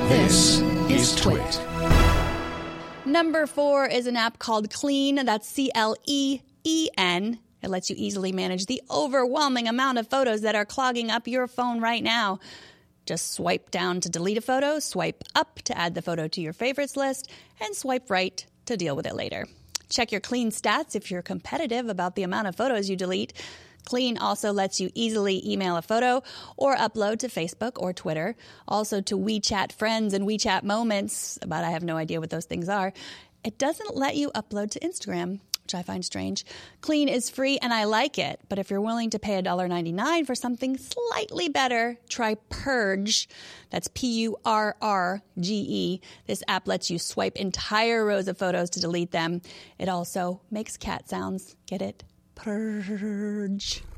This is Twit. Number 4 is an app called Cleen. That's Cleen. It lets you easily manage the overwhelming amount of photos that are clogging up your phone right now. Just swipe down to delete a photo, swipe up to add the photo to your favorites list, and swipe right to deal with it later. Check your Cleen stats if you're competitive about the amount of photos you delete. Cleen also lets you easily email a photo or upload to Facebook or Twitter, also to WeChat Friends and WeChat Moments, but I have no idea what those things are. It doesn't let you upload to Instagram, which I find strange. Cleen is free and I like it, but if you're willing to pay $1.99 for something slightly better, try Purge. That's Purrge. This app lets you swipe entire rows of photos to delete them. It also makes cat sounds. Get it? Purge.